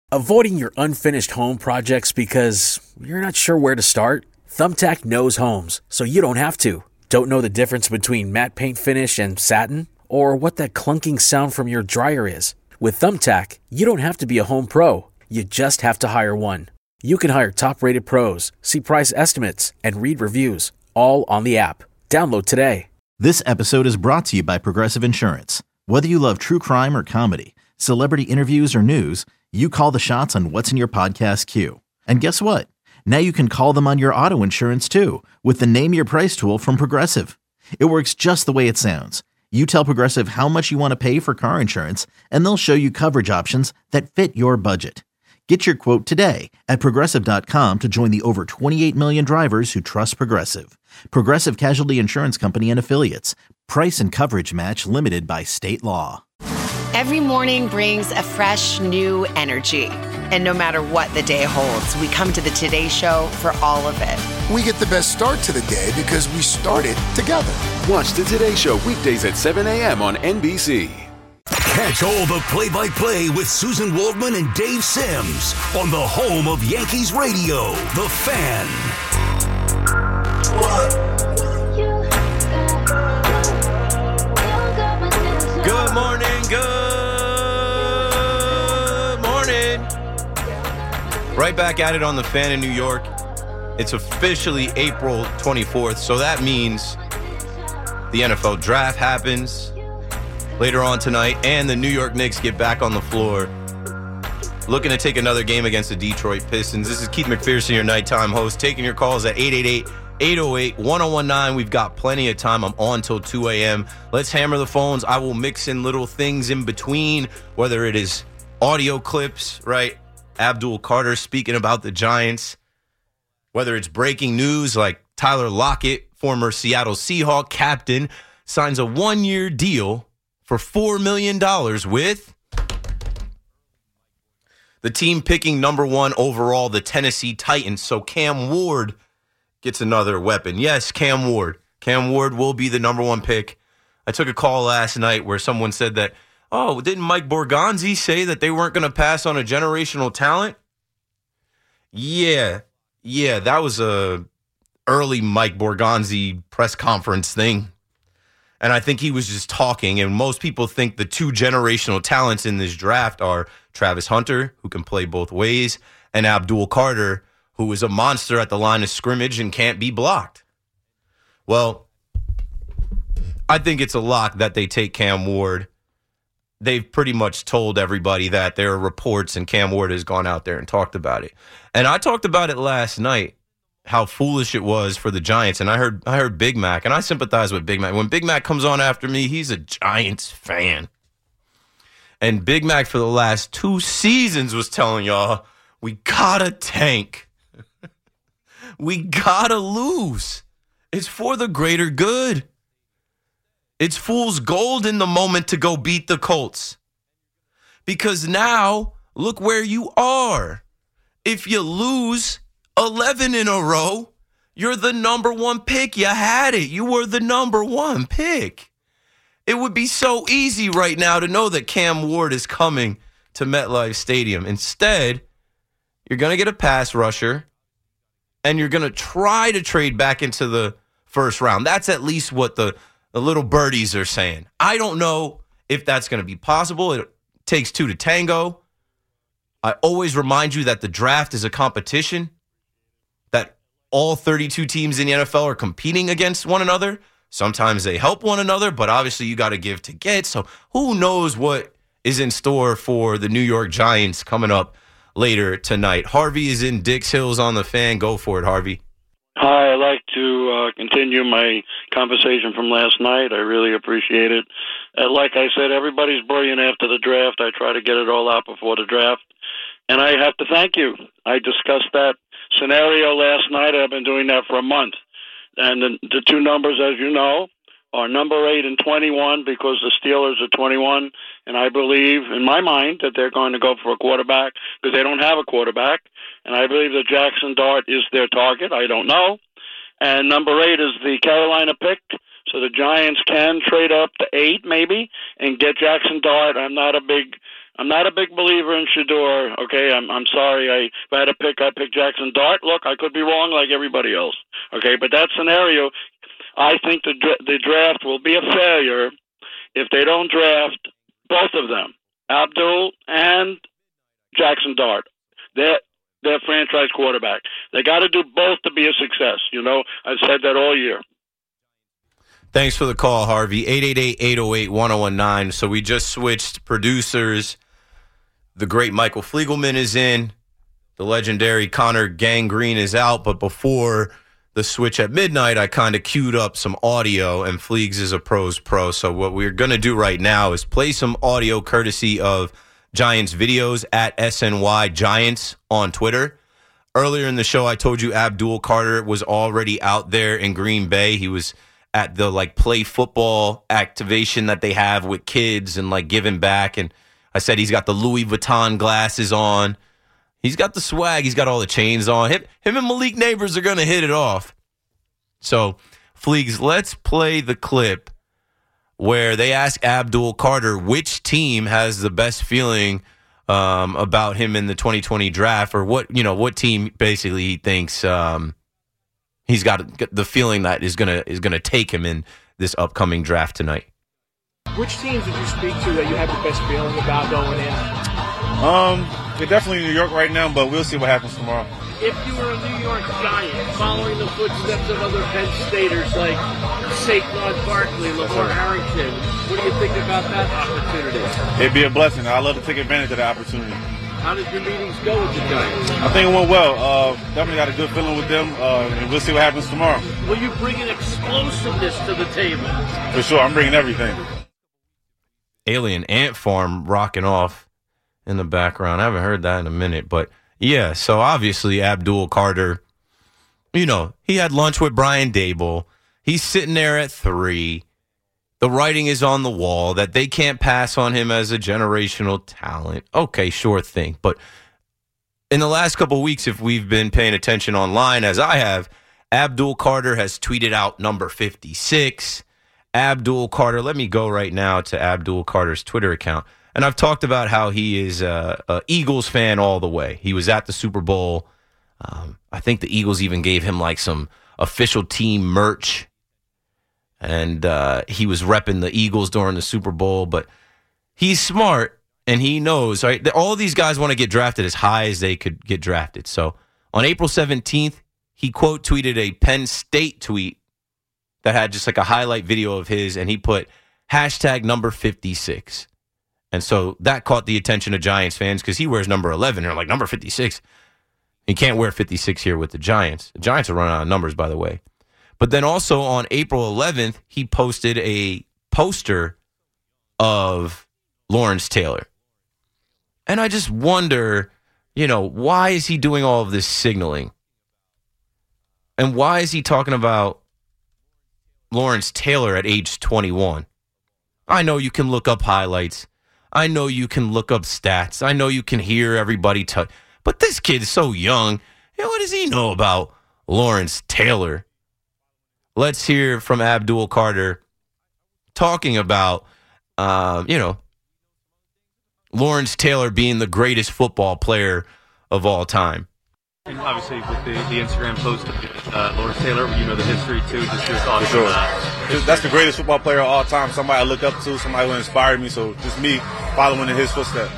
Avoiding your unfinished home projects because you're not sure where to start? Thumbtack knows homes, so you don't have to. Don't know the difference between matte paint finish and satin? Or what that clunking sound from your dryer is? With Thumbtack, you don't have to be a home pro. You just have to hire one. You can hire top-rated pros, see price estimates, and read reviews, all on the app. Download today. This episode is brought to you by Progressive Insurance. Whether you love true crime or comedy, celebrity interviews or news, you call the shots on what's in your podcast queue. And guess what? Now you can call them on your auto insurance too with the Name Your Price tool from Progressive. It works just the way it sounds. You tell Progressive how much you want to pay for car insurance, and they'll show you coverage options that fit your budget. Get your quote today at Progressive.com to join the over 28 million drivers who trust Progressive. Progressive Casualty Insurance Company and Affiliates. Price and coverage match limited by state law. Every morning brings a fresh, new energy. And no matter what the day holds, we come to the Today Show for all of it. We get the best start to the day because we started together. Watch the Today Show weekdays at 7 a.m. on NBC. Catch all the play-by-play with Susan Waldman and Dave Sims on the home of Yankees Radio, The Fan. Good morning, good morning. Right back at it on The Fan in New York. It's officially April 24th, so that means the NFL draft happens later on tonight, and the New York Knicks get back on the floor, looking to take another game against the Detroit Pistons. This is Keith McPherson, your nighttime host, taking your calls at 888-808-1019. We've got plenty of time. I'm on till 2 a.m. Let's hammer the phones. I will mix in little things in between, whether it is audio clips, right? Abdul Carter speaking about the Giants, whether it's breaking news like Tyler Lockett, former Seattle Seahawk captain, signs a one-year deal for $4 million with the team picking number one overall, the Tennessee Titans. So Cam Ward gets another weapon. Yes, Cam Ward. Cam Ward will be the number one pick. I took a call last night where someone said that, oh, didn't Mike Borgonzi say that they weren't going to pass on a generational talent? Yeah, that was a early Mike Borgonzi press conference thing. And I think he was just talking, and most people think the two generational talents in this draft are Travis Hunter, who can play both ways, and Abdul Carter, who is a monster at the line of scrimmage and can't be blocked. Well, I think it's a lock that they take Cam Ward. They've pretty much told everybody that. There are reports, and Cam Ward has gone out there and talked about it. And I talked about it last night, how foolish it was for the Giants. And I heard Big Mac, and I sympathize with Big Mac. When Big Mac comes on after me, he's a Giants fan. And Big Mac for the last 2 seasons was telling y'all, we gotta tank. We gotta lose. It's for the greater good. It's fool's gold in the moment to go beat the Colts. Because now, look where you are. If you lose 11 in a row, you're the number one pick. You had it. You were the number one pick. It would be so easy right now to know that Cam Ward is coming to MetLife Stadium. Instead, you're going to get a pass rusher, and you're going to try to trade back into the first round. That's at least what the little birdies are saying. I don't know if that's going to be possible. It takes two to tango. I always remind you that the draft is a competition, that all 32 teams in the NFL are competing against one another. Sometimes they help one another, but obviously you got to give to get. So who knows what is in store for the New York Giants coming up later tonight. Harvey is in Dix Hills on The Fan. Go for it, Harvey. Hi, I'd like to continue my conversation from last night. I really appreciate it. Like I said, everybody's brilliant after the draft. I try to get it all out before the draft. And I have to thank you. I discussed that scenario last night. I've been doing that for a month. And the two numbers, as you know, are number 8 and 21 because the Steelers are 21. And I believe, in my mind, that they're going to go for a quarterback because they don't have a quarterback. And I believe that Jackson Dart is their target. I don't know. And number 8 is the Carolina pick. So the Giants can trade up to 8 maybe and get Jackson Dart. I'm not a big I'm not a big believer in Shedeur. Okay, I'm sorry. If I had to pick, I'd pick Jackson Dart. Look, I could be wrong like everybody else. Okay, but that scenario, I think the draft will be a failure if they don't draft both of them, Abdul and Jackson Dart. They're franchise quarterback. They got to do both to be a success. You know, I've said that all year. Thanks for the call, Harvey. 888-808-1019. So we just switched producers. The great Michael Fliegelman is in. The legendary Connor Gangrene is out. But before the switch at midnight, I kind of queued up some audio, and Fleegs is a pro's pro. So what we're going to do right now is play some audio courtesy of Giants videos at SNY Giants on Twitter. Earlier in the show, I told you Abdul Carter was already out there in Green Bay. He was at the play football activation that they have with kids and giving back. And I said he's got the Louis Vuitton glasses on. He's got the swag. He's got all the chains on. Him and Malik Neighbors are going to hit it off. So, Fleegs, let's play the clip where they ask Abdul Carter which team has the best feeling about him in the 2020 draft, or what team basically he thinks he's got the feeling that is gonna take him in this upcoming draft tonight. Which teams would you speak to that you have the best feeling about going in? We're definitely in New York right now, but we'll see what happens tomorrow. If you were a New York Giant, following the footsteps of other Penn Staters like Saquon Barkley, Lamar Harrington, what do you think about that opportunity? It'd be a blessing. I'd love to take advantage of the opportunity. How did your meetings go with the Giants? I think it went well. Definitely got a good feeling with them, and we'll see what happens tomorrow. Will you bring an explosiveness to the table? For sure. I'm bringing everything. Alien Ant Farm rocking off in the background. I haven't heard that in a minute, but yeah, so obviously Abdul Carter, he had lunch with Brian Daboll. He's sitting there at 3. The writing is on the wall that they can't pass on him as a generational talent. Okay, sure thing. But in the last couple of weeks, if we've been paying attention online, as I have, Abdul Carter has tweeted out number 56. Abdul Carter, let me go right now to Abdul Carter's Twitter account. And I've talked about how he is a Eagles fan all the way. He was at the Super Bowl. I think the Eagles even gave him some official team merch. And he was repping the Eagles during the Super Bowl. But he's smart, and he knows, right? All of these guys want to get drafted as high as they could get drafted. So on April 17th, he quote tweeted a Penn State tweet that had just a highlight video of his, and he put hashtag number 56. And so that caught the attention of Giants fans because he wears number 11. They're like, number 56? He can't wear 56 here with the Giants. The Giants are running out of numbers, by the way. But then also on April 11th, he posted a poster of Lawrence Taylor. And I just wonder, why is he doing all of this signaling? And why is he talking about Lawrence Taylor at age 21? I know you can look up highlights. I know you can look up stats. I know you can hear everybody talk. But this kid's so young. What does he know about Lawrence Taylor? Let's hear from Abdul Carter talking about, Lawrence Taylor being the greatest football player of all time. And obviously with the Instagram post of Lawrence Taylor, the history too, just your thoughts For sure. on that. That's the greatest football player of all time. Somebody I look up to, somebody who inspired me. So just me following in his footsteps.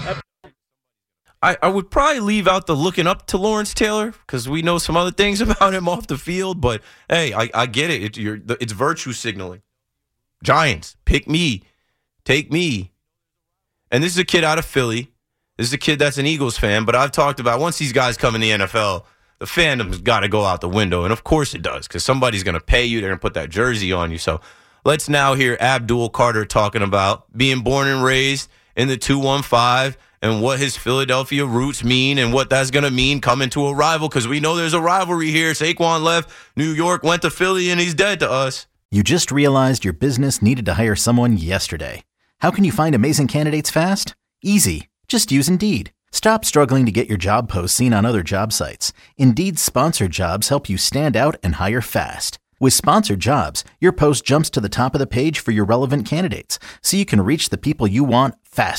I would probably leave out the looking up to Lawrence Taylor because we know some other things about him off the field. But, hey, I get it. It's virtue signaling. Giants, pick me. Take me. And this is a kid out of Philly. This is a kid that's an Eagles fan. But I've talked about once these guys come in the NFL, the fandom's got to go out the window. And, of course, it does because somebody's going to pay you. They're going to put that jersey on you. So let's now hear Abdul Carter talking about being born and raised in the 215 and what his Philadelphia roots mean and what that's going to mean coming to a rival because we know there's a rivalry here. Saquon left New York, went to Philly, and he's dead to us. You just realized your business needed to hire someone yesterday. How can you find amazing candidates fast? Easy. Just use Indeed. Stop struggling to get your job posts seen on other job sites. Indeed's sponsored jobs help you stand out and hire fast. With sponsored jobs, your post jumps to the top of the page for your relevant candidates, so you can reach the people you want faster.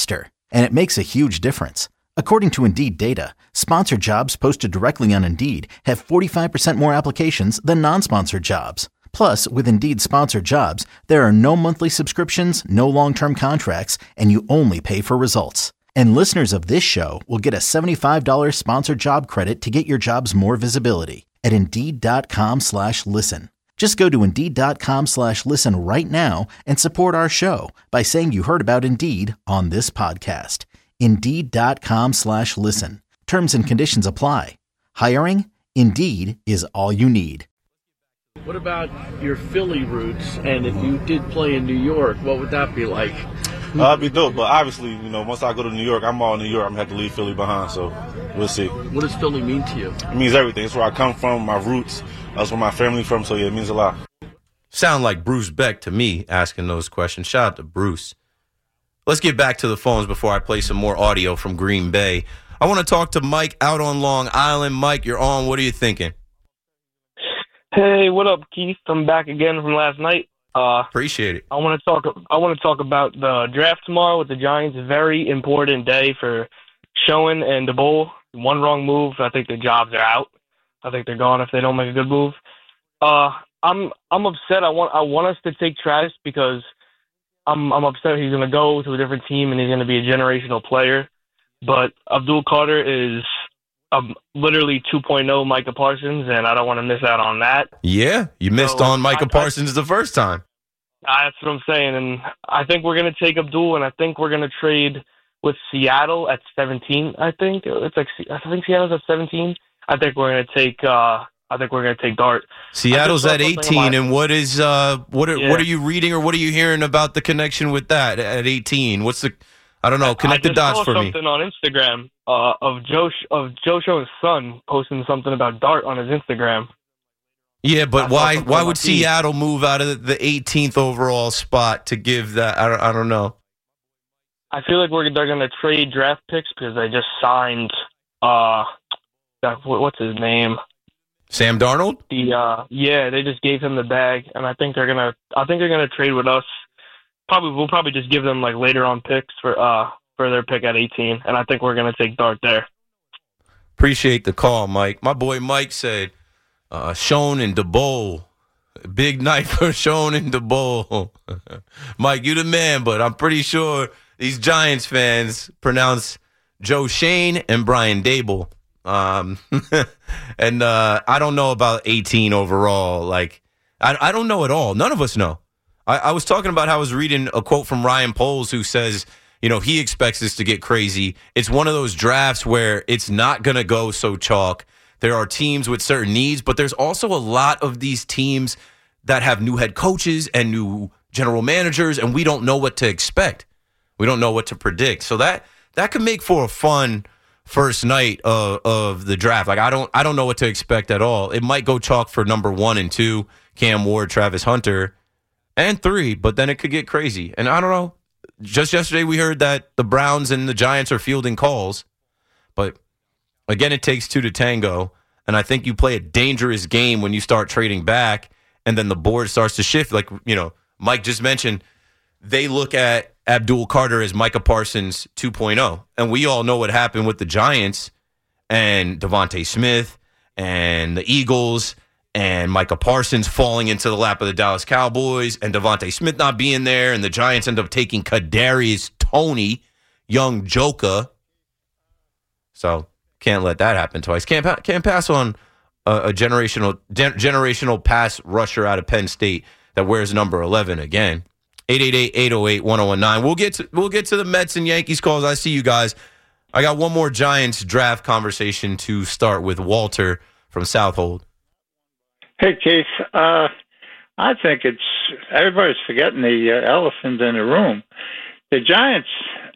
And it makes a huge difference. According to Indeed data, sponsored jobs posted directly on Indeed have 45% more applications than non-sponsored jobs. Plus, with Indeed sponsored jobs, there are no monthly subscriptions, no long-term contracts, and you only pay for results. And listeners of this show will get a $75 sponsored job credit to get your jobs more visibility at Indeed.com/listen. Just go to Indeed.com/listen right now and support our show by saying you heard about Indeed on this podcast. Indeed.com/listen. Terms and conditions apply. Hiring? Indeed is all you need. What about your Philly roots? And if you did play in New York, what would that be like? It'd be dope, but obviously, once I go to New York, I'm all New York. I'm going to have to leave Philly behind, so we'll see. What does Philly mean to you? It means everything. It's where I come from, my roots. That's where my family from, so yeah, it means a lot. Sound like Bruce Beck to me asking those questions. Shout out to Bruce. Let's get back to the phones before I play some more audio from Green Bay. I want to talk to Mike out on Long Island. Mike, you're on. What are you thinking? Hey, what up, Keith? I'm back again from last night. Appreciate it. I want to talk about the draft tomorrow with the Giants. Very important day for Schoen and DeBoer. One wrong move, I think the jobs are out. I think they're gone if they don't make a good move. I'm upset. I want us to take Travis because I'm upset he's going to go to a different team and he's going to be a generational player. But Abdul Carter is literally 2.0 Micah Parsons, and I don't want to miss out on that. Yeah, you missed on Micah Parsons the first time. That's what I'm saying, and I think we're going to take Abdul, and I think we're going to trade with Seattle at 17. I think Seattle's at 17. I think we're going to take. I think we're going to take Dart. Seattle's at 18, and what are you reading or what are you hearing about the connection with that at 18? What's the? I don't know. Connect the dots for me. I just saw something on Instagram of Joe Schoen's son posting something about Dart on his Instagram. Yeah, but why would Seattle move out of the 18th overall spot to give that? I don't know. I feel like they're going to trade draft picks because they just signed. What's his name? Sam Darnold? They just gave him the bag, and I think they're gonna trade with us. We'll probably just give them like later on picks for their pick at 18, and I think we're gonna take Dart there. Appreciate the call, Mike. My boy Mike said, Schoen and DeBoer. Big night for Schoen and DeBoer. Mike, you the man, but I'm pretty sure these Giants fans pronounce Joe Schoen and Brian Daboll. And I don't know about 18 overall. Like, I don't know at all. None of us know. I was talking about how I was reading a quote from Ryan Poles who says, he expects this to get crazy. It's one of those drafts where it's not going to go so chalk. There are teams with certain needs, but there's also a lot of these teams that have new head coaches and new general managers, and we don't know what to expect. We don't know what to predict. So that could make for a fun first night of the draft. Like I don't know what to expect at all. It might go chalk for number 1 and 2, Cam Ward, Travis Hunter, and 3, but then it could get crazy. And I don't know. Just yesterday we heard that the Browns and the Giants are fielding calls, but again, it takes 2 to tango. And I think you play a dangerous game when you start trading back, and then the board starts to shift. Like Mike just mentioned, they look at Abdul Carter as Micah Parsons 2.0. And we all know what happened with the Giants and Devontae Smith and the Eagles and Micah Parsons falling into the lap of the Dallas Cowboys and Devontae Smith not being there, and the Giants end up taking Kadarius Toney, young Joka. So can't let that happen twice. Can't pass on a generational pass rusher out of Penn State that wears number 11 again. 888-808-1019. We'll get to the Mets and Yankees calls. I see you guys. I got one more Giants draft conversation to start with Walter from Southold. Hey, Keith. I think everybody's forgetting the elephant in the room. The Giants,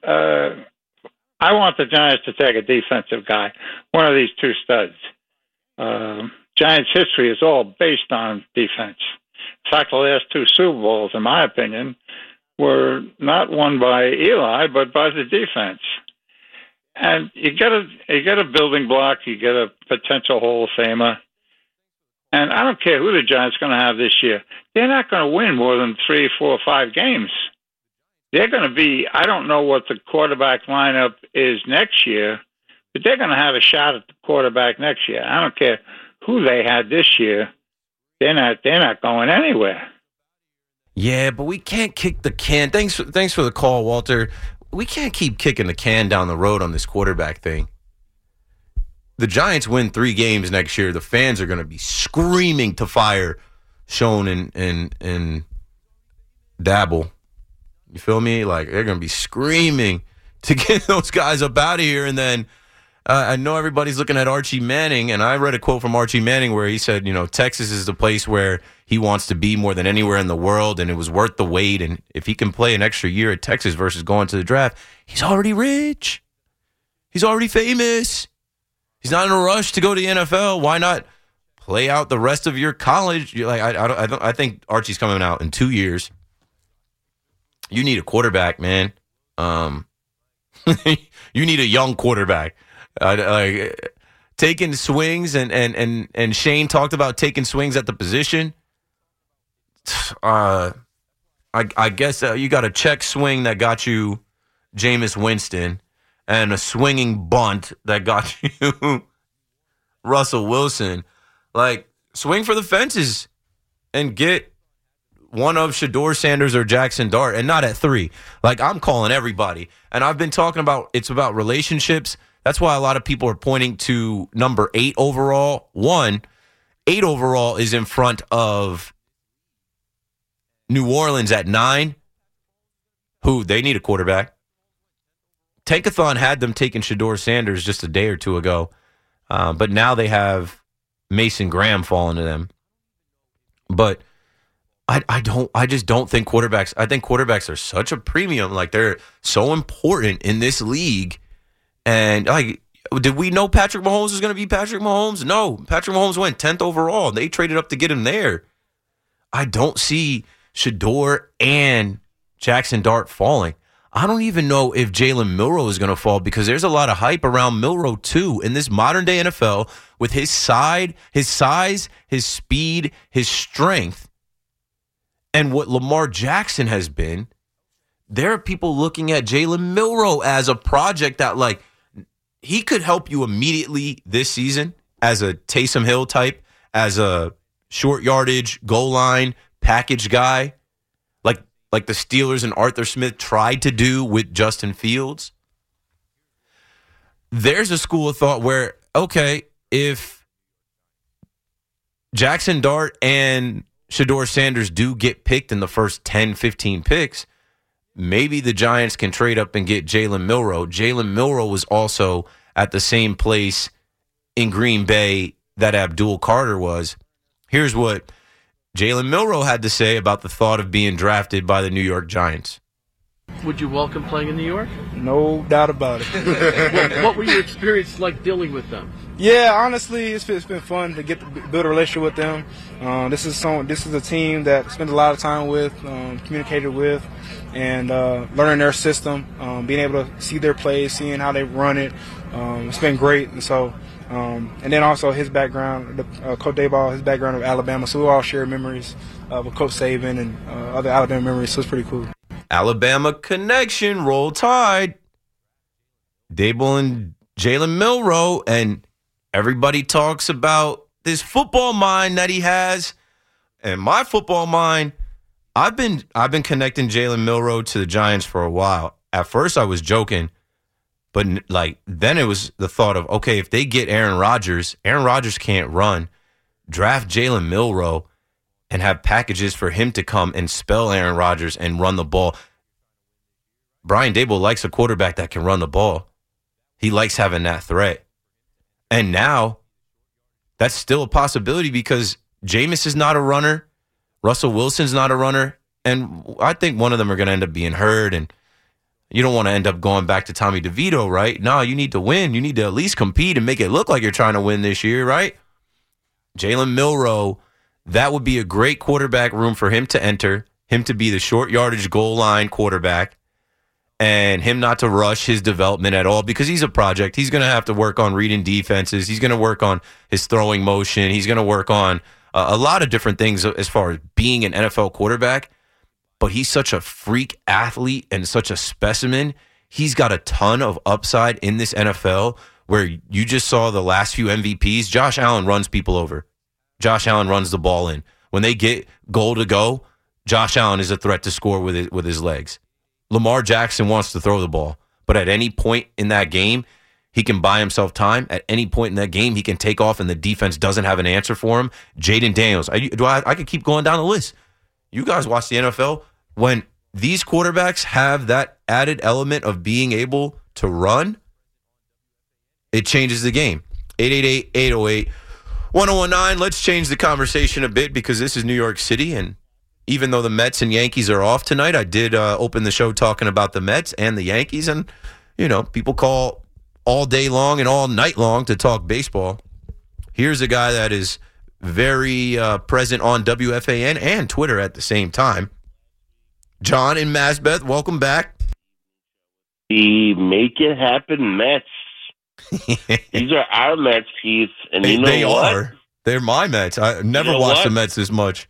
I want the Giants to take a defensive guy, one of these 2 studs. Giants history is all based on defense. In fact, the last 2 Super Bowls, in my opinion, were not won by Eli, but by the defense. And you get a building block, you get a potential Hall of Famer. And I don't care who the Giants are going to have this year. They're not going to win more than 3, 4, 5 games. they're going to be, I don't know what the quarterback lineup is next year, but they're going to have a shot at the quarterback next year. I don't care who they had this year. They're not going anywhere. Yeah, but we can't kick the can. Thanks for the call, Walter. We can't keep kicking the can down the road on this quarterback thing. The Giants win 3 games next year. The fans are going to be screaming to fire Schoen and Dabble. You feel me? Like, they're going to be screaming to get those guys up out of here. And then I know everybody's looking at Archie Manning, and I read a quote from Archie Manning where he said, Texas is the place where he wants to be more than anywhere in the world, and it was worth the wait. And if he can play an extra year at Texas versus going to the draft, he's already rich. He's already famous. He's not in a rush to go to the NFL. Why not play out the rest of your college? I think Archie's coming out in 2 years. You need a quarterback, man. You need a young quarterback. Taking swings, and Shane talked about taking swings at the position. I guess you got a check swing that got you Jameis Winston, and a swinging bunt that got you Russell Wilson. Like, swing for the fences and get one of Shedeur Sanders or Jackson Dart, and not at 3. Like, I'm calling everybody. And I've been talking about, it's about relationships. That's why a lot of people are pointing to number 8 overall. 8 overall is in front of New Orleans at 9, who they need a quarterback. Tankathon had them taking Shedeur Sanders just a day or two ago, but now they have Mason Graham falling to them. But I just don't think quarterbacks. I think quarterbacks are such a premium. Like, they're so important in this league. And did we know Patrick Mahomes was going to be Patrick Mahomes? No, Patrick Mahomes went 10th overall. They traded up to get him there. I don't see Shedeur and Jackson Dart falling. I don't even know if Jalen Milroe is going to fall, because there's a lot of hype around Milroe too in this modern day NFL with his size, his speed, his strength, and what Lamar Jackson has been. There are people looking at Jalen Milroe as a project that, like, he could help you immediately this season as a Taysom Hill type, as a short yardage, goal line, package guy, like the Steelers and Arthur Smith tried to do with Justin Fields. There's a school of thought where, okay, if Jackson Dart and Shedeur Sanders do get picked in the first 10, 15 picks, maybe the Giants can trade up and get Jalen Milroe. Jalen Milroe was also at the same place in Green Bay that Abdul Carter was. Here's what Jalen Milroe had to say about the thought of being drafted by the New York Giants. Would you welcome playing in New York? No doubt about it. What were your experience like dealing with them? Yeah, honestly, it's been fun to build a relationship with them. This is a team that I spent a lot of time with, communicated with, and learning their system, being able to see their plays, seeing how they run it. It's been great, and so. And then also his background, Coach Dayball, his background of Alabama. So we all share memories with Coach Saban and other Alabama memories. So it's pretty cool. Alabama connection, roll tide. Dayball and Jalen Milroe, and everybody talks about this football mind that he has. And my football mind, I've been connecting Jalen Milroe to the Giants for a while. At first I was joking. But, then it was the thought of, okay, if they get Aaron Rodgers can't run. Draft Jalen Milroe and have packages for him to come and spell Aaron Rodgers and run the ball. Brian Daboll likes a quarterback that can run the ball. He likes having that threat. And now that's still a possibility because Jameis is not a runner. Russell Wilson's not a runner. And I think one of them are going to end up being hurt, and you don't want to end up going back to Tommy DeVito, right? No, you need to win. You need to at least compete and make it look like you're trying to win this year, right? Jalen Milroe, that would be a great quarterback room for him to enter, him to be the short yardage goal line quarterback, and him not to rush his development at all because he's a project. He's going to have to work on reading defenses. He's going to work on his throwing motion. He's going to work on a lot of different things as far as being an NFL quarterback. but he's such a freak athlete and such a specimen. He's got a ton of upside in this NFL where you just saw the last few MVPs. Josh Allen runs people over. Josh Allen runs the ball in. When they get goal to go, Josh Allen is a threat to score with his legs. Lamar Jackson wants to throw the ball, but at any point in that game, he can buy himself time. At any point in that game, he can take off and the defense doesn't have an answer for him. Jaden Daniels. I could keep going down the list. You guys watch the NFL. When these quarterbacks have that added element of being able to run, it changes the game. 888-808-1019. Let's change the conversation a bit because this is New York City, and even though the Mets and Yankees are off tonight, I did open the show talking about the Mets and the Yankees, and, people call all day long and all night long to talk baseball. Here's a guy that is very present on WFAN and Twitter at the same time. John in Masbeth, welcome back. The Make It Happen Mets. These are our Mets, Keith. And you know they what? Are. They're my Mets. I never watched the Mets this much.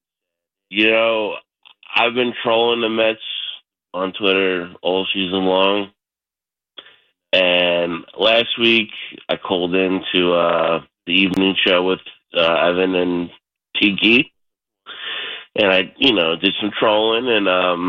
I've been trolling the Mets on Twitter all season long. And last week, I called into the evening show with Evan and Tiki. And I, did some trolling. And,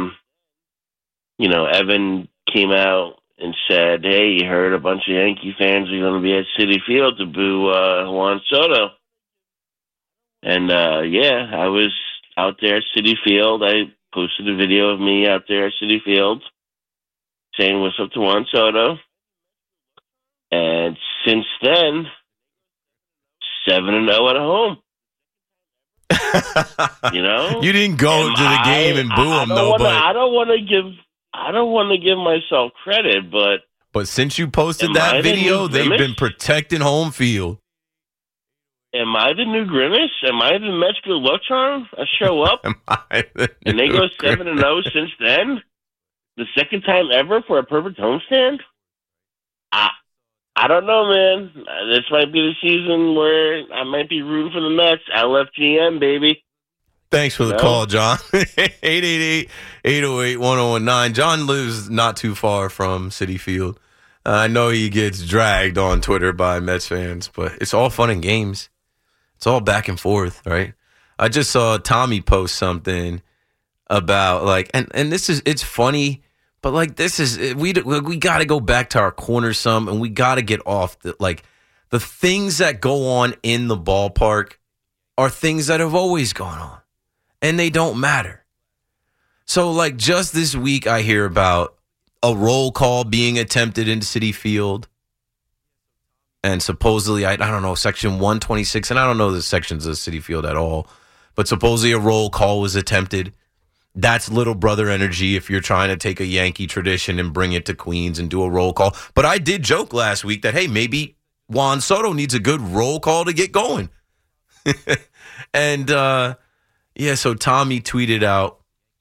Evan came out and said, hey, you heard a bunch of Yankee fans are going to be at Citi Field to boo Juan Soto. And, I was out there at Citi Field. I posted a video of me out there at Citi Field saying what's up to Juan Soto. And since then, 7-0 at home. You didn't go to the game and boo him, though. I don't want to give myself credit, but since you posted that video, they've been protecting home field. Am I the new Grimace? Am I the Mets good luck charm? I show up and they go 7-0 since then. The second time ever for a perfect homestand. I don't know, man. This might be the season where I might be rooting for the Mets. LFGM, baby. Thanks for the call, John. 888-808-1019. John lives not too far from Citi Field. I know he gets dragged on Twitter by Mets fans, but it's all fun and games. It's all back and forth, right? I just saw Tommy post something about and this is, it's funny, but this is, we got to go back to our corner some, and we got to get off the things that go on in the ballpark are things that have always gone on, and they don't matter. So just this week, I hear about a roll call being attempted into Citi Field. And supposedly, I don't know, Section 126, and I don't know the sections of Citi Field at all, but supposedly a roll call was attempted. That's little brother energy if you're trying to take a Yankee tradition and bring it to Queens and do a roll call. But I did joke last week that, hey, maybe Juan Soto needs a good roll call to get going. And, so Tommy tweeted out,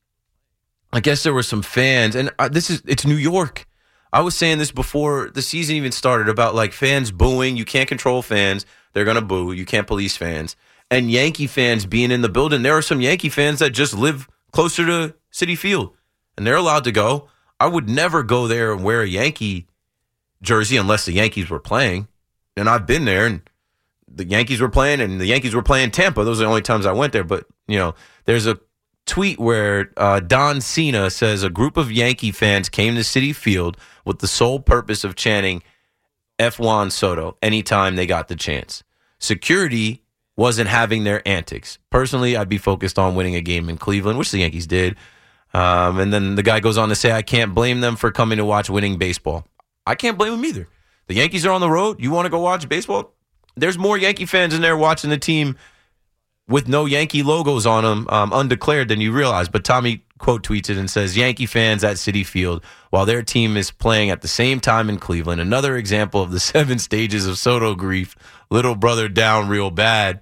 I guess there were some fans, and it's New York. I was saying this before the season even started about fans booing. You can't control fans. They're going to boo. You can't police fans. And Yankee fans being in the building. There are some Yankee fans that just live closer to Citi Field, and they're allowed to go. I would never go there and wear a Yankee jersey unless the Yankees were playing. And I've been there, and the Yankees were playing, and the Yankees were playing Tampa. Those are the only times I went there. But, there's a tweet where Don Cena says a group of Yankee fans came to Citi Field with the sole purpose of chanting F. Juan Soto anytime they got the chance. Security wasn't having their antics. Personally, I'd be focused on winning a game in Cleveland, which the Yankees did. And then the guy goes on to say, I can't blame them for coming to watch winning baseball. I can't blame them either. The Yankees are on the road. You want to go watch baseball? There's more Yankee fans in there watching the team with no Yankee logos on them, undeclared, than you realize. But Tommy quote tweets it and says, Yankee fans at Citi Field while their team is playing at the same time in Cleveland. Another example of the 7 stages of Soto grief. Little brother down real bad.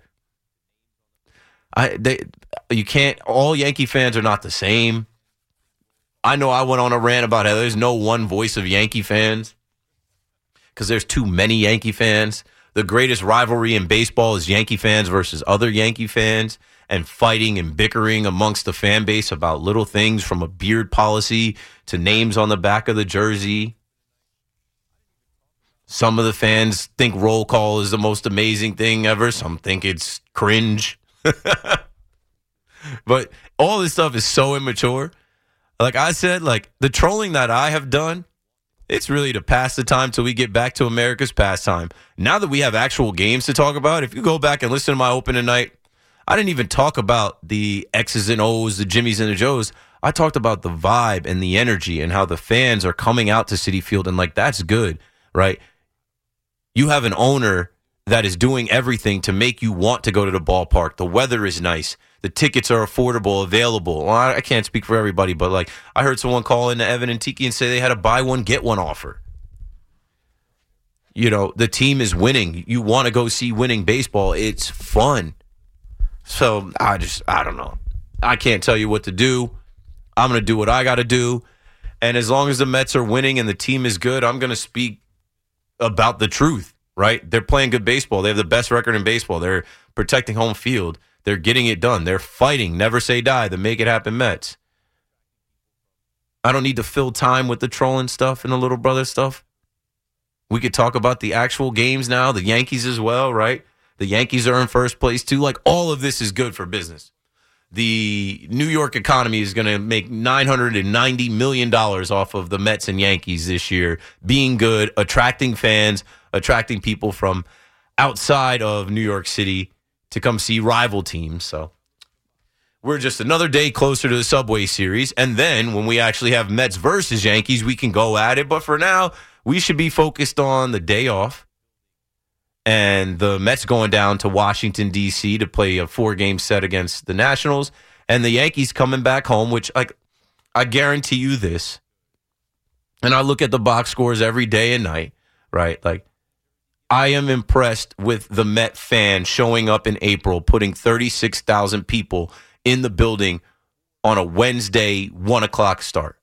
You can't, all Yankee fans are not the same. I know I went on a rant about how there's no one voice of Yankee fans because there's too many Yankee fans. the greatest rivalry in baseball is Yankee fans versus other Yankee fans and fighting and bickering amongst the fan base about little things from a beard policy to names on the back of the jersey. Some of the fans think roll call is the most amazing thing ever. Some think it's cringe. But all this stuff is so immature. Like I said, like the trolling that I have done, it's really to pass the time till we get back to America's pastime. Now that we have actual games to talk about, if you go back and listen to my open tonight, I didn't even talk about the X's and O's, the Jimmies and the Joes. I talked about the vibe and the energy and how the fans are coming out to Citi Field, and like that's good, right? You have an owner that is doing everything to make you want to go to the ballpark. The weather is nice. The tickets are affordable, available. Well, I can't speak for everybody, but like I heard someone call into Evan and Tiki and say they had a buy one, get one offer. You know, the team is winning. You want to go see winning baseball. It's fun. So I don't know. I can't tell you what to do. I'm going to do what I got to do. And as long as the Mets are winning and the team is good, I'm going to speak about the truth, right? They're playing good baseball. They have the best record in baseball. They're protecting home field. They're getting it done. They're fighting, never say die, the make it happen Mets. I don't need to fill time with the trolling stuff and the little brother stuff. We could talk about the actual games now, the Yankees as well, right? The Yankees are in first place too. Like all of this is good for business. The New York economy is going to make $990 million off of the Mets and Yankees this year, being good, attracting fans, attracting people from outside of New York City to come see rival teams. So we're just another day closer to the Subway Series. And then when we actually have Mets versus Yankees, we can go at it. But for now, we should be focused on the day off and the Mets going down to Washington, D.C. to play a 4-game set against the Nationals, and the Yankees coming back home, which I guarantee you this, and I look at the box scores every day and night, right? Like, I am impressed with the Met fan showing up in April, putting 36,000 people in the building on a Wednesday 1 o'clock start.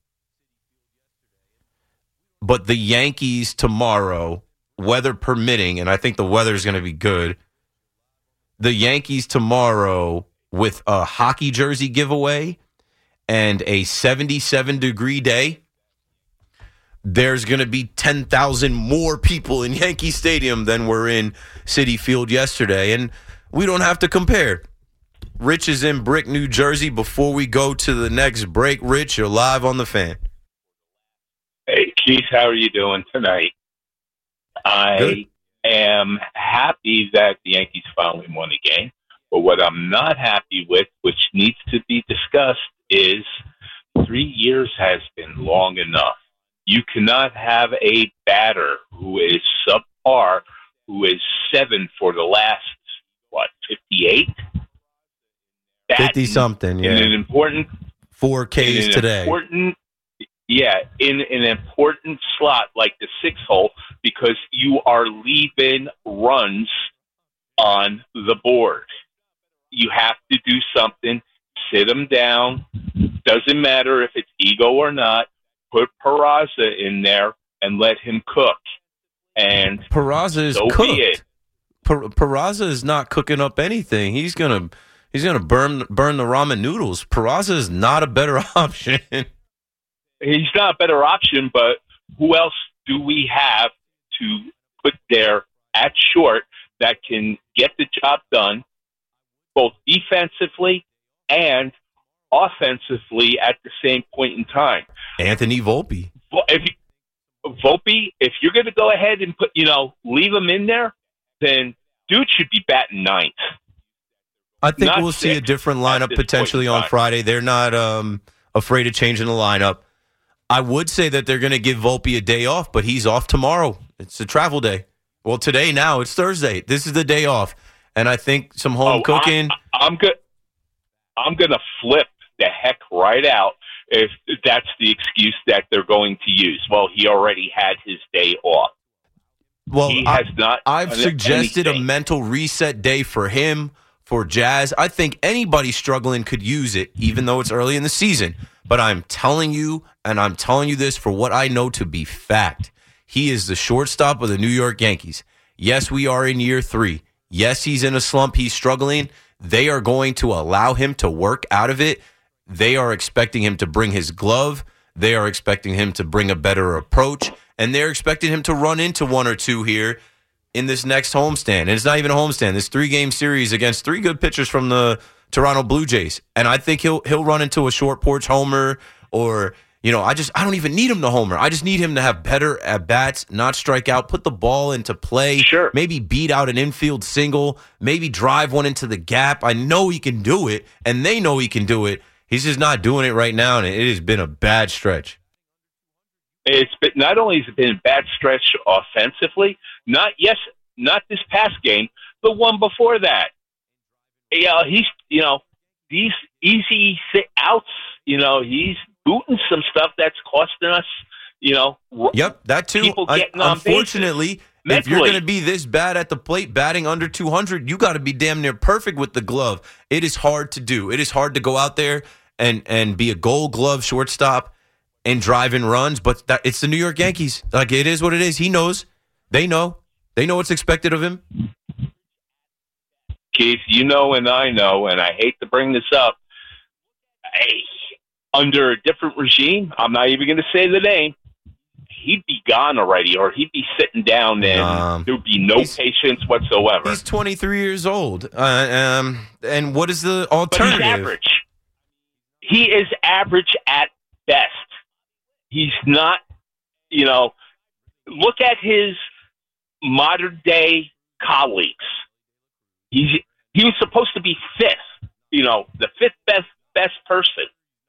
But the Yankees tomorrow, weather permitting, and I think the weather is going to be good, the Yankees tomorrow with a hockey jersey giveaway and a 77-degree day, there's going to be 10,000 more people in Yankee Stadium than were in Citi Field yesterday. And we don't have to compare. Rich is in Brick, New Jersey. Before we go to the next break, Rich, you're live on the Fan. Hey, Keith, how are you doing tonight? I am happy that the Yankees finally won a game. But what I'm not happy with, which needs to be discussed, is 3 years has been long enough. You cannot have a batter who is subpar, who is 7 for the last, 58? 50-something, yeah. In an important 4 Ks today. In an important slot like the 6th hole, because you are leaving runs on the board. You have to do something. Sit them down. Doesn't matter if it's ego or not. Put Peraza in there and let him cook. And Peraza is cooked. Peraza is not cooking up anything. He's gonna burn the ramen noodles. Peraza is not a better option. He's not a better option, but who else do we have to put there at short that can get the job done, both defensively and offensively at the same point in time? Anthony Volpe. If you're going to go ahead and leave him in there, then dude should be batting 9th. I think we'll see a different lineup potentially on Friday. They're not afraid of changing the lineup. I would say that they're going to give Volpe a day off, but he's off tomorrow. It's a travel day. Well, today now, it's Thursday. This is the day off. And I think some home cooking. I'm going to flip the heck right out if that's the excuse that they're going to use. Well, he already had his day off. Well, he has not. I've suggested a mental reset day for him, for Jazz. I think anybody struggling could use it, even though it's early in the season. But I'm telling you, and I'm telling you this for what I know to be fact. He is the shortstop of the New York Yankees. Yes, we are in year 3. Yes, he's in a slump. He's struggling. They are going to allow him to work out of it. They are expecting him to bring his glove. They are expecting him to bring a better approach. And they're expecting him to run into 1 or 2 here in this next homestand. And it's not even a homestand. This 3-game series against 3 good pitchers from the Toronto Blue Jays. And I think he'll run into a short porch homer, or, I don't even need him to homer. I just need him to have better at-bats, not strike out, put the ball into play, sure, maybe beat out an infield single, maybe drive one into the gap. I know he can do it, and they know he can do it. He's just not doing it right now, and it has been a bad stretch. It's been, not only has it been a bad stretch offensively, not this past game, the one before that. He's, these easy outs, he's booting some stuff that's costing us, Yep, that too. People getting on unfortunately, bases. If you're going to be this bad at the plate, batting under 200, you got to be damn near perfect with the glove. It is hard to do. It is hard to go out there and be a Gold Glove shortstop and drive in runs, but it's the New York Yankees. Like, it is what it is. He knows. They know. They know what's expected of him. Keith, and I know, and I hate to bring this up, under a different regime, I'm not even going to say the name, he'd be gone already, or he'd be sitting down and there'd be no patience whatsoever. He's 23 years old. And what is the alternative? But he's average. He is average at best. He's not, look at his modern day colleagues. He was supposed to be 5th, the 5th best person.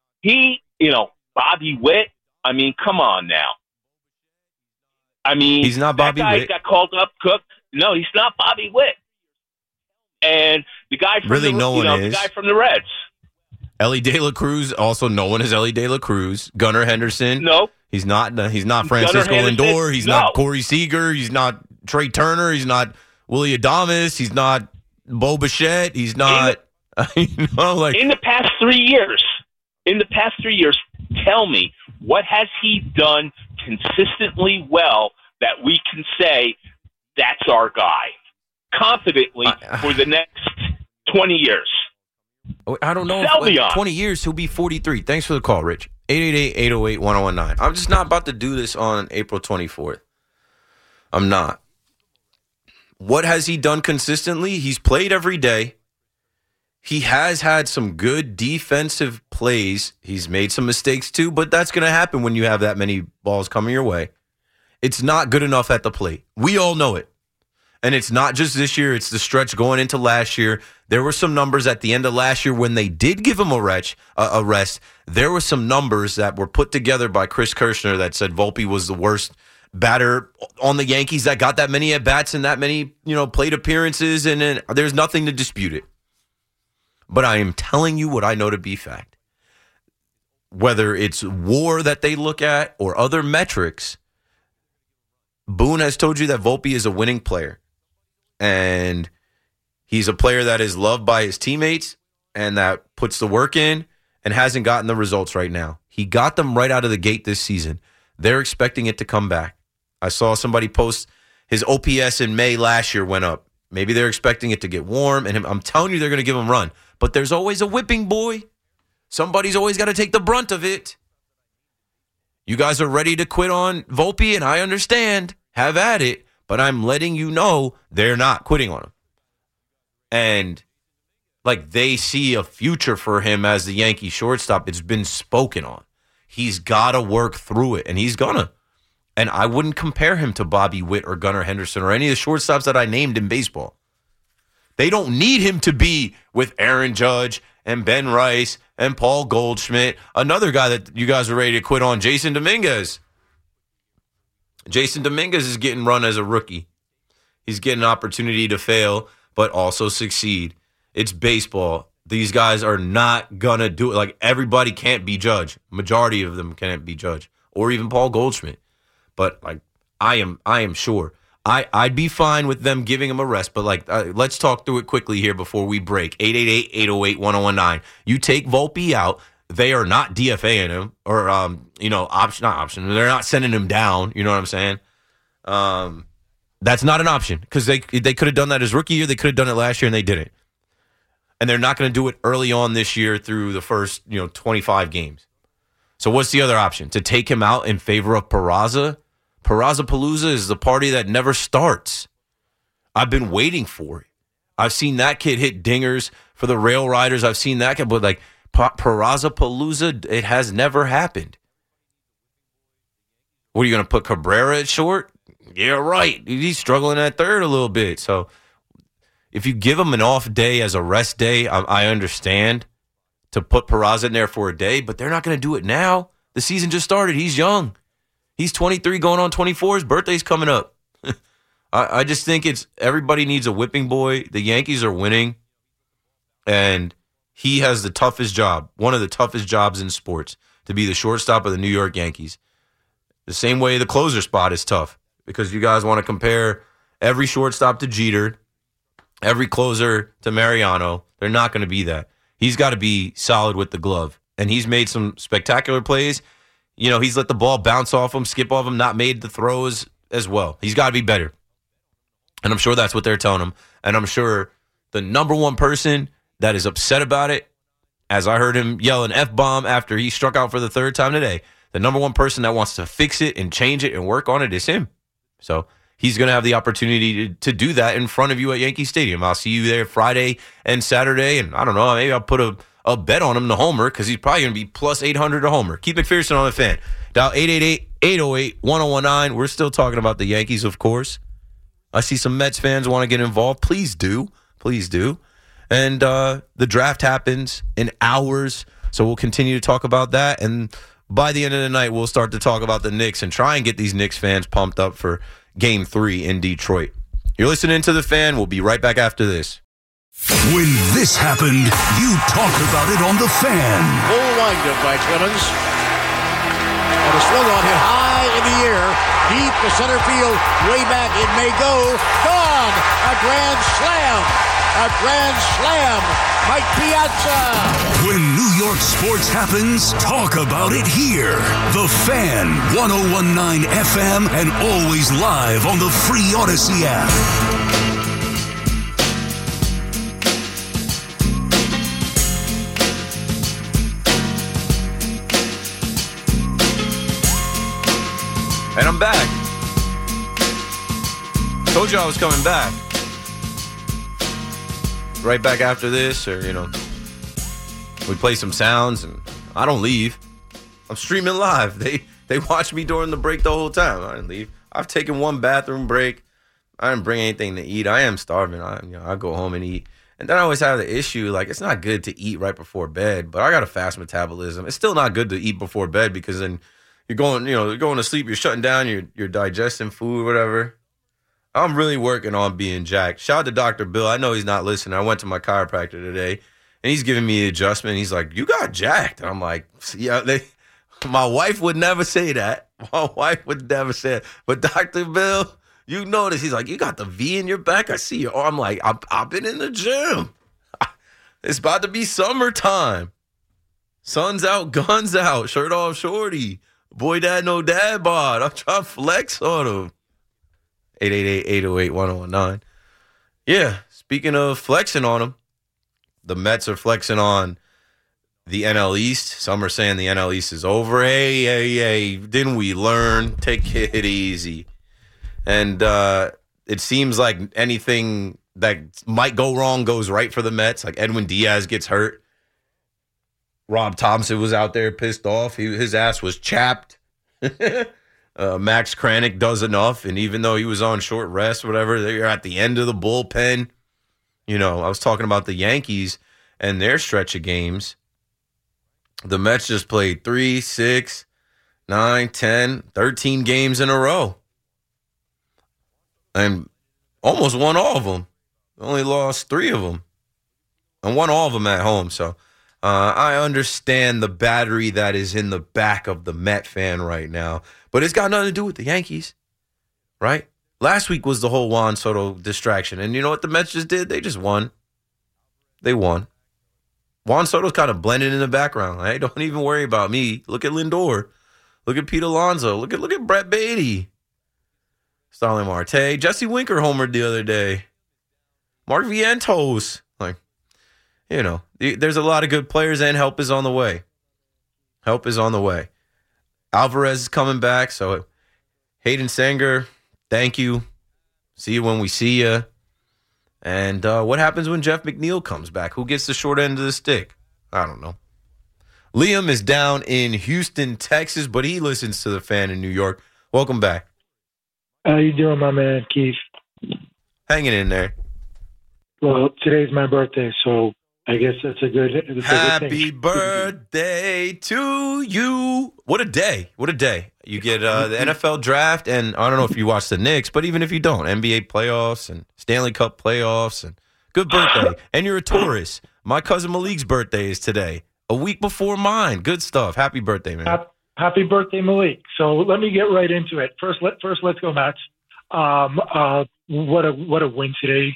Bobby Witt, come on now. He's not Bobby Witt. Witt. Got called up, cooked. No, he's not Bobby Witt. And the guy from the guy from the Reds. Ellie De La Cruz, also known as Ellie De La Cruz. Gunnar Henderson. No. He's not Francisco Lindor. He's not Corey Seager. He's not Trey Turner. He's not Willie Adames. He's not Bo Bichette. He's not, in the past 3 years, tell me, what has he done consistently well that we can say that's our guy confidently for the next 20 years? I don't know. If 20 years, he'll be 43. Thanks for the call, Rich. 888-808-1019. I'm just not about to do this on April 24th. I'm not. What has he done consistently? He's played every day. He has had some good defensive plays. He's made some mistakes too, but that's going to happen when you have that many balls coming your way. It's not good enough at the plate. We all know it. And it's not just this year. It's the stretch going into last year. There were some numbers at the end of last year when they did give him a rest. There were some numbers that were put together by Chris Kirshner that said Volpe was the worst batter on the Yankees that got that many at-bats and that many, plate appearances, and there's nothing to dispute it. But I am telling you what I know to be fact. Whether it's WAR that they look at or other metrics, Boone has told you that Volpe is a winning player. And he's a player that is loved by his teammates and that puts the work in and hasn't gotten the results right now. He got them right out of the gate this season. They're expecting it to come back. I saw somebody post his OPS in May last year went up. Maybe they're expecting it to get warm, and I'm telling you they're going to give him a run. But there's always a whipping boy. Somebody's always got to take the brunt of it. You guys are ready to quit on Volpe, and I understand. Have at it. But I'm letting you know they're not quitting on him. And, they see a future for him as the Yankee shortstop. It's been spoken on. He's got to work through it, and he's going to. And I wouldn't compare him to Bobby Witt or Gunnar Henderson or any of the shortstops that I named in baseball. They don't need him to be with Aaron Judge and Ben Rice and Paul Goldschmidt. Another guy that you guys are ready to quit on, Jason Dominguez. Jason Dominguez is getting run as a rookie. He's getting an opportunity to fail, but also succeed. It's baseball. These guys are not going to do it. Everybody can't be Judge. Majority of them can't be Judge. Or even Paul Goldschmidt. But, I am sure. I'd be fine with them giving him a rest. But, let's talk through it quickly here before we break. 888-808-1019. You take Volpe out. They are not DFAing him or, not option. They're not sending him down. You know what I'm saying? That's not an option because they could have done that his rookie year. They could have done it last year, and they didn't. And they're not going to do it early on this year through the first 25 games. So what's the other option? To take him out in favor of Peraza? Peraza-Palooza is the party that never starts. I've been waiting for it. I've seen that kid hit dingers for the Rail Riders. I've seen that kid, but like Peraza-Palooza, it has never happened. What are you going to put Cabrera at short? Yeah, right. He's struggling at third a little bit. So if you give him an off day as a rest day, I understand to put Peraza in there for a day, but they're not going to do it now. The season just started. He's young. He's 23 going on 24. His birthday's coming up. I just think everybody needs a whipping boy. The Yankees are winning, and he has the toughest job, one of the toughest jobs in sports, to be the shortstop of the New York Yankees. The same way the closer spot is tough because you guys want to compare every shortstop to Jeter, every closer to Mariano. They're not going to be that. He's got to be solid with the glove, and he's made some spectacular plays. He's let the ball bounce off him, skip off him, not made the throws as well. He's got to be better. And I'm sure that's what they're telling him. And I'm sure the number one person that is upset about it, as I heard him yell an F-bomb after he struck out for the third time today, the number one person that wants to fix it and change it and work on it is him. So he's going to have the opportunity to do that in front of you at Yankee Stadium. I'll see you there Friday and Saturday. And I don't know, maybe I'll put a bet on him to homer because he's probably going to be plus 800 to homer. Keith McPherson on the Fan. Dial 888-808-1019. We're still talking about the Yankees, of course. I see some Mets fans want to get involved. Please do. Please do. And the draft happens in hours, so we'll continue to talk about that. And by the end of the night, we'll start to talk about the Knicks and try and get these Knicks fans pumped up for Game 3 in Detroit. You're listening to The Fan. We'll be right back after this. When this happened, you talked about it on The Fan. Full windup by Clemens. And a swung on hit high in the air, deep to center field, way back, it may go, gone! A grand slam! A grand slam! Mike Piazza! When New York sports happens, talk about it here. The Fan, 101.9 FM, and always live on the free Odyssey app. And I'm back. Told you I was coming back. Right back after this, or, we play some sounds, and I don't leave. I'm streaming live. They watch me during the break the whole time. I didn't leave. I've taken one bathroom break. I didn't bring anything to eat. I am starving. I go home and eat. And then I always have the issue, like, it's not good to eat right before bed, but I got a fast metabolism. It's still not good to eat before bed because then you're going to sleep, you're shutting down, you're digesting food, whatever. I'm really working on being jacked. Shout out to Dr. Bill. I know he's not listening. I went to my chiropractor today, and he's giving me the adjustment. He's like, you got jacked. And I'm like, yeah, my wife would never say that. My wife would never say it. But Dr. Bill, you notice, he's like, you got the V in your back. I see your arm. I'm like, I've been in the gym. It's about to be summertime. Sun's out, guns out, shirt off shorty. Boy, dad, no dad bod. I'm trying to flex on him. 888-808-1019. Yeah, speaking of flexing on them, the Mets are flexing on the NL East. Some are saying the NL East is over. Hey, didn't we learn? Take it easy. And it seems like anything that might go wrong goes right for the Mets. Like Edwin Diaz gets hurt. Rob Thompson was out there pissed off. His ass was chapped. Max Kranick does enough, and even though he was on short rest, whatever, they're at the end of the bullpen. I was talking about the Yankees and their stretch of games. The Mets just played 3, 6, 9, 10, 13 games in a row. And almost won all of them. Only lost 3 of them. And won all of them at home, so I understand the battery that is in the back of the Met fan right now, but it's got nothing to do with the Yankees, right? Last week was the whole Juan Soto distraction, and you know what the Mets just did? They just won. They won. Juan Soto's kind of blended in the background. Hey, don't even worry about me. Look at Lindor. Look at Pete Alonso. Look at Brett Beatty. Starling Marte. Jesse Winker homered the other day. Mark Vientos. Like, you know, there's a lot of good players, and help is on the way. Help is on the way. Alvarez is coming back, so Hayden Sanger, thank you. See you when we see you. And what happens when Jeff McNeil comes back? Who gets the short end of the stick? I don't know. Liam is down in Houston, Texas, but he listens to the Fan in New York. Welcome back. How you doing, my man, Keith? Hanging in there. Well, today's my birthday, so I guess that's a good thing. Happy birthday to you. What a day. What a day. You get the NFL draft, and I don't know if you watch the Knicks, but even if you don't, NBA playoffs and Stanley Cup playoffs, and good birthday. And you're a Taurus. My cousin Malik's birthday is today, a week before mine. Good stuff. Happy birthday, man. Happy birthday, Malik. So let me get right into it. First, let's go, Mets. What a win today.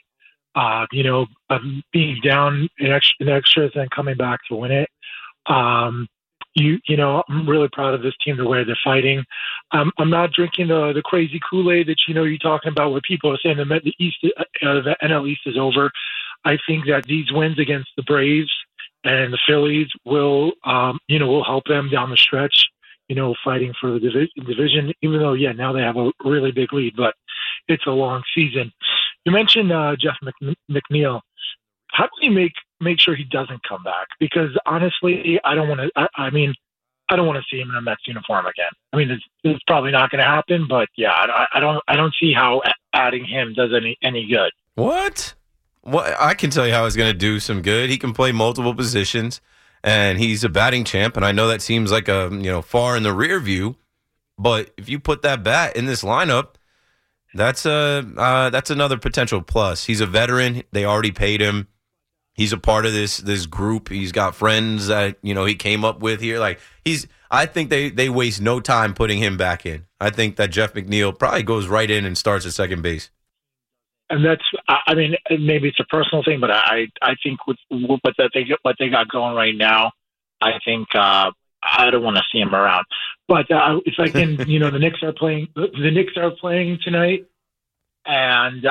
Being down in extras and coming back to win it. I'm really proud of this team, the way they're fighting. I'm not drinking the crazy Kool-Aid that you're talking about, where people are saying the NL East is over. I think that these wins against the Braves and the Phillies will help them down the stretch. Fighting for the division, even though, now they have a really big lead, but it's a long season. You mentioned Jeff McNeil. How do we make sure he doesn't come back? Because honestly, I don't want to. I don't want to see him in a Mets uniform again. I mean, it's probably not going to happen, but I don't see how adding him does any good. What? Well, I can tell you how it's going to do some good. He can play multiple positions. And he's a batting champ, and I know that seems like far in the rear view, but if you put that bat in this lineup, that's another potential plus. He's a veteran. They already paid him. He's a part of this group. He's got friends that he came up with here. I think they waste no time putting him back in. I think that Jeff McNeil probably goes right in and starts at second base. And maybe it's a personal thing, but I think with what they got going right now, I think I don't want to see him around. But if I can, the Knicks are playing. The Knicks are playing tonight, and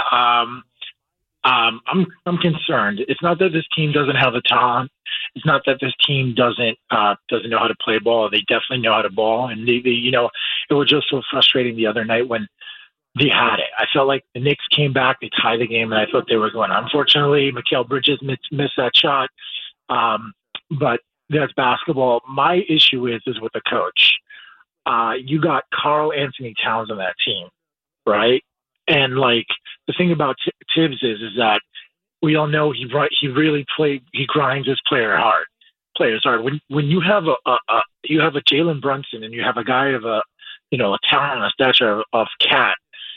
I'm concerned. It's not that this team doesn't have the talent. It's not that this team doesn't know how to play ball. They definitely know how to ball, and they it was just so frustrating the other night when they had it. I felt like the Knicks came back, they tied the game, and I thought they were going. Unfortunately, Mikal Bridges missed that shot, but that's basketball. My issue is with the coach. You got Karl Anthony Towns on that team, right? And the thing about Tibbs is that we all know he grinds his players hard. When you have a Jalen Brunson and you have a guy of a talent and a stature of Cat.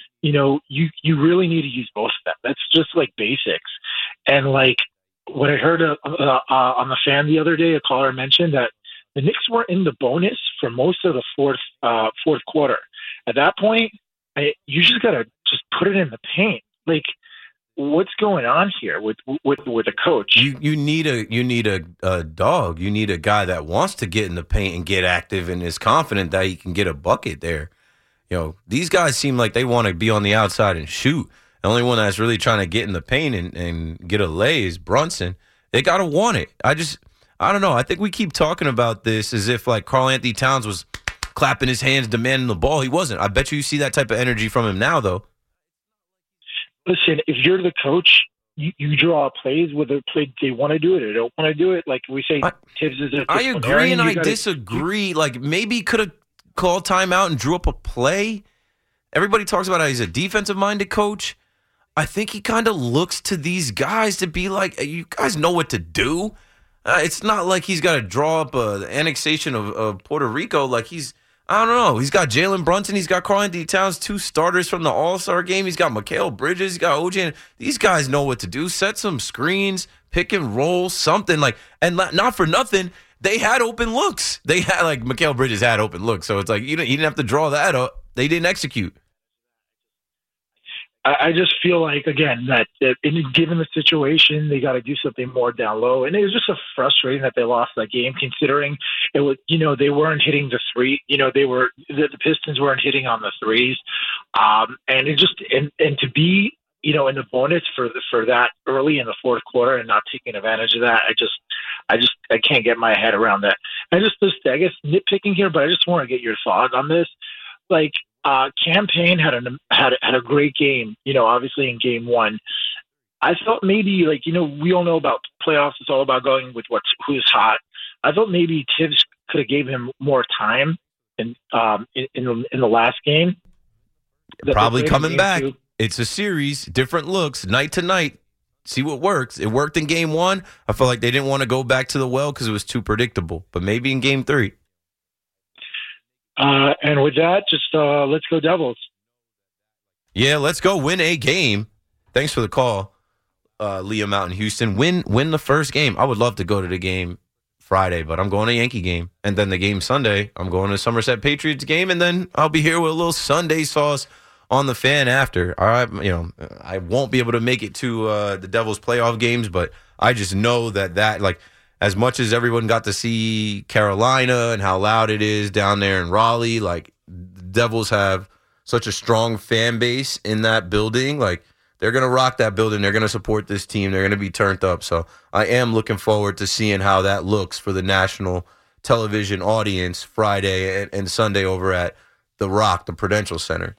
You really need to use both of them. That's just basics. And what I heard on the Fan the other day, a caller mentioned that the Knicks were in the bonus for most of the fourth quarter. At that point, you just gotta just put it in the paint. What's going on here with a coach? You need a dog. You need a guy that wants to get in the paint and get active and is confident that he can get a bucket there. These guys seem like they want to be on the outside and shoot. The only one that's really trying to get in the paint and get a lay is Brunson. They got to want it. I don't know. I think we keep talking about this as if Karl Anthony Towns was clapping his hands, demanding the ball. He wasn't. I bet you see that type of energy from him now, though. Listen, if you're the coach, you draw plays, whether they want to do it or don't want to do it. Like we say, Tibbs is a I agree and I disagree. Maybe could have called timeout and drew up a play. Everybody talks about how he's a defensive-minded coach. I think he kind of looks to these guys to be like, you guys know what to do. It's not like he's got to draw up the annexation of Puerto Rico. I don't know. He's got Jalen Brunson. He's got Karl Anthony Towns, 2 starters from the All-Star game. He's got Mikal Bridges. He's got OJ. These guys know what to do. Set some screens, pick and roll, something and not for nothing. They had open looks. They had Mikal Bridges had open looks. So it's he didn't have to draw that up. They didn't execute. I just feel like, again, that given the situation, they got to do something more down low. And it was just so frustrating that they lost that game, considering it was, they weren't hitting the three. The Pistons weren't hitting on the threes. And it just, and to be, in the bonus for that early in the fourth quarter and not taking advantage of that, I can't get my head around that. I guess nitpicking here, but I just want to get your thoughts on this. Like, Cam Payne had a great game, obviously in game one. I thought maybe, we all know about playoffs. It's all about going with who's hot. I thought maybe Tibbs could have gave him more time in the last game. Probably coming back. It's a series, different looks, night to night. See what works. It worked in game one. I felt like they didn't want to go back to the well because it was too predictable. But maybe in game three. And with that, just let's go Devils. Yeah, let's go win a game. Thanks for the call, Liam out in Houston. Win the first game. I would love to go to the game Friday, but I'm going to Yankee game. And then the game Sunday, I'm going to Somerset Patriots game. And then I'll be here with a little Sunday sauce on the fan after. All right, I won't be able to make it to the Devils playoff games, but I just know that like, as much as everyone got to see Carolina and how loud it is down there in Raleigh, like, the Devils have such a strong fan base in that building. Like, they're going to rock that building. They're going to support this team. They're going to be turned up. So I am looking forward to seeing how that looks for the national television audience Friday and Sunday over at The Rock, the Prudential Center.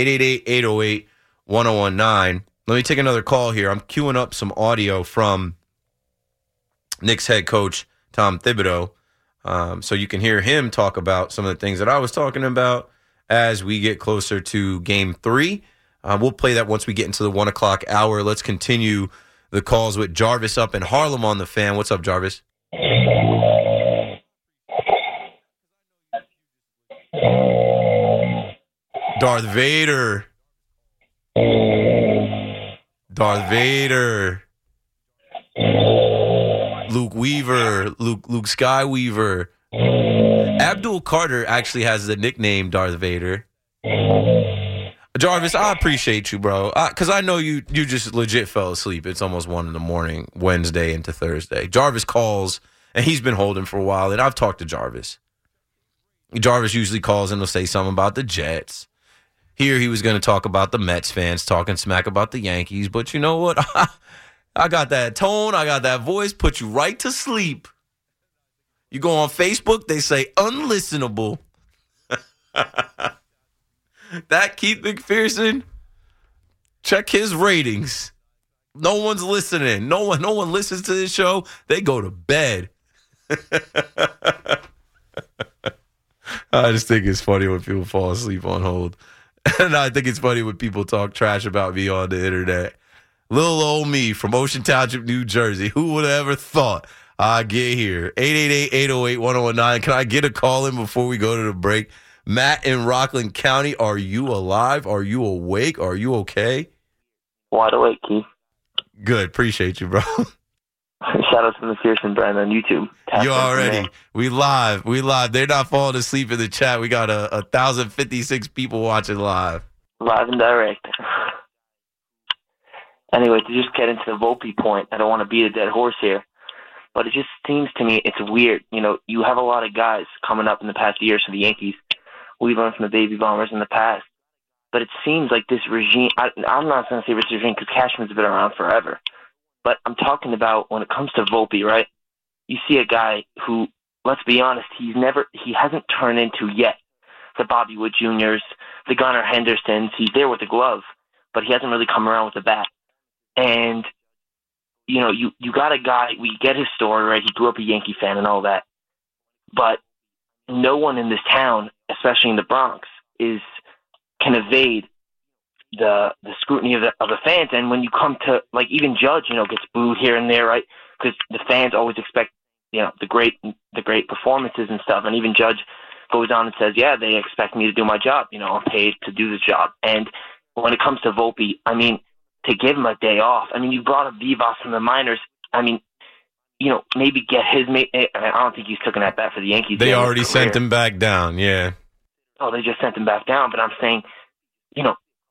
888-808-1019. Let me take another call here. I'm queuing up some audio from Knicks head coach Tom Thibodeau, so you can hear him talk about some of the things that I was talking about as we get closer to Game 3. We'll play that once we get into the 1 o'clock hour. Let's continue the calls with Jarvis up in Harlem on the fan. What's up, Jarvis? Darth Vader. Darth Vader. Luke Weaver, Luke Skyweaver. Abdul Carter actually has the nickname Darth Vader. Jarvis, I appreciate you, bro, because I know you just legit fell asleep. It's almost 1 a.m, Wednesday into Thursday. Jarvis calls, and he's been holding for a while, and I've talked to Jarvis. Jarvis usually calls and he'll say something about the Jets. Here he was going to talk about the Mets fans, talking smack about the Yankees, but you know what? I got that tone, I got that voice, put you right to sleep. You go on Facebook, they say unlistenable. That Keith McPherson, check his ratings. No one's listening. No one listens to this show. They go to bed. I just think it's funny when people fall asleep on hold. And I think it's funny when people talk trash about me on the internet. Little old me from Ocean Township, New Jersey. Who would have ever thought I'd get here? 888-808-1019. Can I get a call in before we go to the break? Matt in Rockland County, are you alive? Are you awake? Are you okay? Wide awake, Keith. Good. Appreciate you, bro. Shout out to the McPherson brand on YouTube. You already. We live. They're not falling asleep in the chat. We got 1,056 people watching live. Live and direct. Anyway, to just get into the Volpe point, I don't want to beat a dead horse here, but it just seems to me it's weird. You have a lot of guys coming up in the past years for the Yankees. We learned from the Baby Bombers in the past, but it seems like this regime, I'm not going to say this regime because Cashman's been around forever, but I'm talking about when it comes to Volpe, right? You see a guy who, let's be honest, he hasn't turned into yet the Bobby Wood Jr.'s, the Gunnar Hendersons. He's there with the glove, but he hasn't really come around with the bat. And, you got a guy, we get his story, right? He grew up a Yankee fan and all that. But no one in this town, especially in the Bronx, can evade the scrutiny of the fans. And when you come to, even Judge, gets booed here and there, right? Because the fans always expect, the great performances and stuff. And even Judge goes on and says, yeah, they expect me to do my job. I'm paid to do this job. And when it comes to Volpe, to give him a day off. You brought up Vivas from the minors. Maybe get his mate. I don't think he's taking that bat for the Yankees. They already sent him back down, yeah. Oh, they just sent him back down. But I'm saying,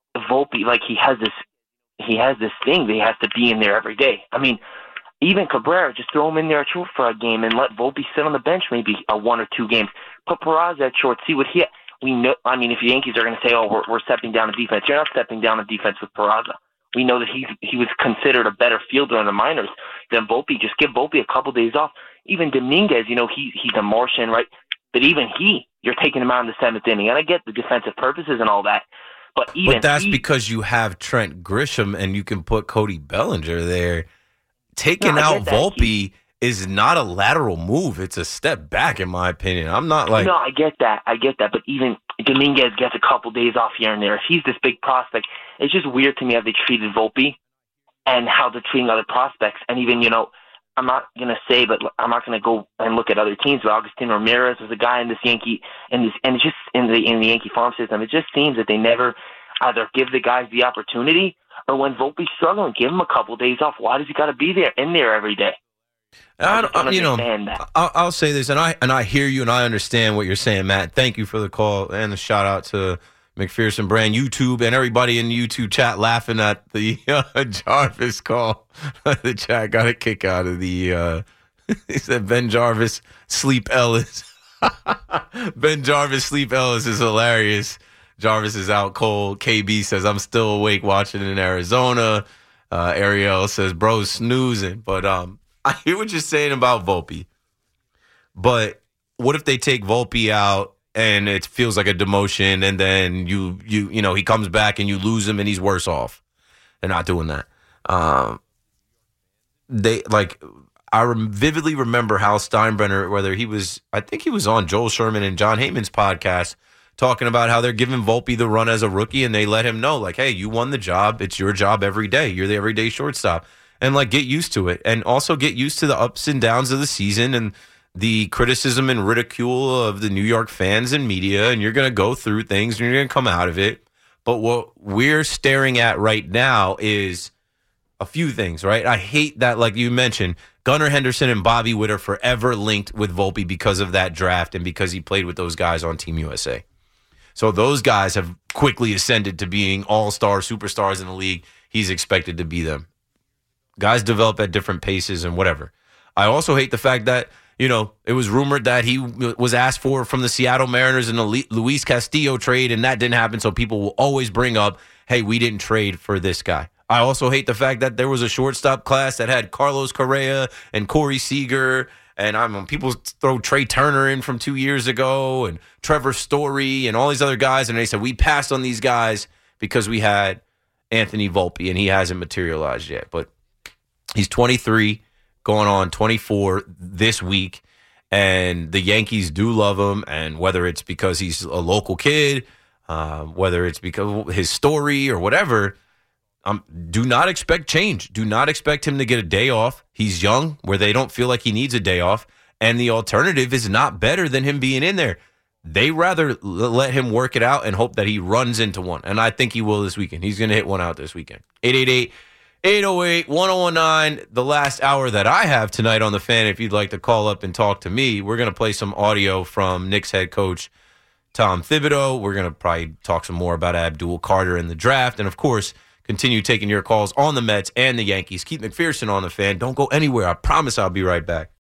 Volpe, like he has this thing that he has to be in there every day. I mean, even Cabrera, just throw him in there for a game and let Volpe sit on the bench maybe 1 or 2 games. Put Peraza at short, see what we know. I mean, if the Yankees are going to say, "Oh, we're stepping down the defense," you're not stepping down the defense with Peraza. We know that he was considered a better fielder in the minors than Volpe. Just give Volpe a couple days off. Even Dominguez, he's a Martian, right? But even you're taking him out in the 7th inning. And I get the defensive purposes and all that. But that's because you have Trent Grisham and you can put Cody Bellinger there. Taking out Volpe is not a lateral move. It's a step back, in my opinion. I'm not like... No, I get that. But even Dominguez gets a couple days off here and there. If he's this big prospect, it's just weird to me how they treated Volpe and how they're treating other prospects. And even, I'm not going to say, but I'm not going to go and look at other teams, but Agustin Ramirez was a guy in this Yankee, and it's just in the Yankee farm system. It just seems that they never either give the guys the opportunity, or when Volpe's struggling, give him a couple days off. Why does he got to be in there every day? I'll say this, and I hear you, and I understand what you're saying, Matt. Thank you for the call and the shout out to McPherson Brand YouTube and everybody in the YouTube chat laughing at the Jarvis call. The chat got a kick out of the. He said Ben Jarvis sleep Ellis. Ben Jarvis sleep Ellis is hilarious. Jarvis is out cold. KB says I'm still awake watching in Arizona. Ariel says bro's snoozing, but I hear what you're saying about Volpe. But what if they take Volpe out and it feels like a demotion, and then he comes back and you lose him and he's worse off? They're not doing that. I vividly remember Hal Steinbrenner, I think he was on Joel Sherman and John Heyman's podcast, talking about how they're giving Volpe the run as a rookie, and they let him know, like, hey, you won the job. It's your job every day. You're the everyday shortstop. And, get used to it. And also get used to the ups and downs of the season and the criticism and ridicule of the New York fans and media. And you're going to go through things, and you're going to come out of it. But what we're staring at right now is a few things, right? I hate that, like you mentioned, Gunnar Henderson and Bobby Witt are forever linked with Volpe because of that draft and because he played with those guys on Team USA. So those guys have quickly ascended to being all-star superstars in the league. He's expected to be them. Guys develop at different paces and whatever. I also hate the fact that, it was rumored that he was asked for from the Seattle Mariners in a Luis Castillo trade, and that didn't happen. So people will always bring up, hey, we didn't trade for this guy. I also hate the fact that there was a shortstop class that had Carlos Correa and Corey Seager. And people throw Trey Turner in from 2 years ago and Trevor Story and all these other guys. And they said, we passed on these guys because we had Anthony Volpe, and he hasn't materialized yet. But he's 23, going on 24 this week. And the Yankees do love him. And whether it's because he's a local kid, whether it's because of his story or whatever, do not expect change. Do not expect him to get a day off. He's young, where they don't feel like he needs a day off. And the alternative is not better than him being in there. They rather let him work it out and hope that he runs into one. And I think he will this weekend. He's going to hit one out this weekend. 888-808-1019, the last hour that I have tonight on The Fan. If you'd like to call up and talk to me, we're going to play some audio from Knicks head coach Tom Thibodeau. We're going to probably talk some more about Abdul Carter in the draft. And, of course, continue taking your calls on the Mets and the Yankees. Keith McPherson on The Fan. Don't go anywhere. I promise I'll be right back.